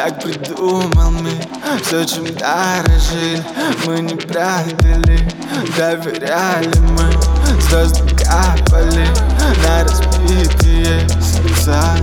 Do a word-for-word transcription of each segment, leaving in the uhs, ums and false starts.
так придумал мир. Все, чем дорожили, мы не предали. Доверяли мы, звезды капали на разбитые сердца.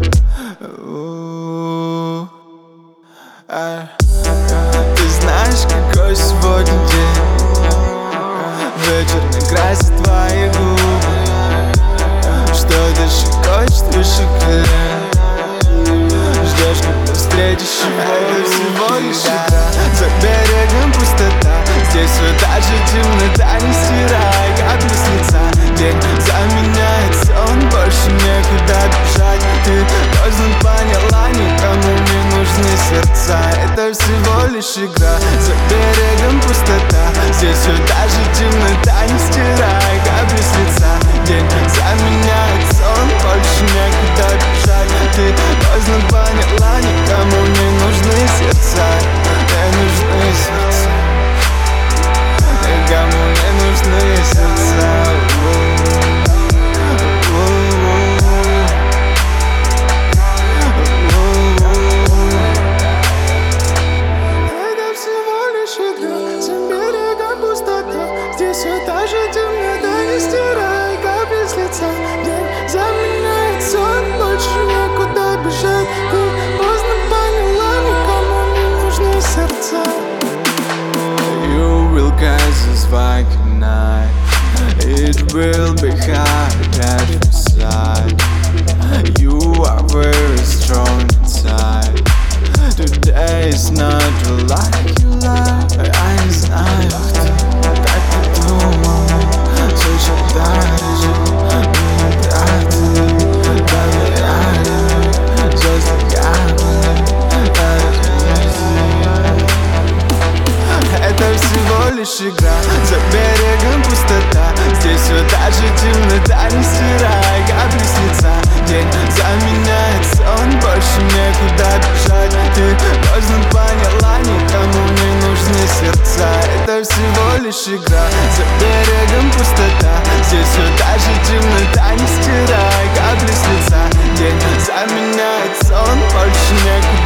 Ты знаешь, какой сегодня день? Вечер накрасит твои губы, что дышит, хочет выше колен. Ждешь, когда встретишь его. Это всего лишь игра, за берегом пустота. Здесь все та же темнота, не стирай капли с лица. День заменяет сон, больше некуда бежать. Ты поздно поняла, никому не нужны сердца. Это всего лишь игра, за берегом пустота. Здесь все та же темнота, не стирай капли с лица. День заменяет сон, больше некуда бежать. Ты поздно поняла, никому не нужны сердца. Не нужны сердца. Никому не нужны сердца. Это всего лишь игра, за берегом пустота. Здесь все та же темнота, не стирай капли с лица. День заменяет сон, больше некуда бежать. Ты поздно поняла, никому не нужны сердца. You will catch this fucking night. It will be hard at your side. You are very strong inside. Today is not like you lie. Я не знаю, кто так придумал. Все, что дорожит, мы не предали. Доверяли, звезды капали на разбитые. Это всего лишь игра, за берегом пустота. Здесь все та же темнота, не стирай капли с лица. День заменяет сон, больше некуда бежать. Ты поздно поняла, никому не нужны сердца. Это всего лишь игра, за берегом пустота. Здесь все та же темнота, не стирай капли с лица. День заменяет сон, больше некуда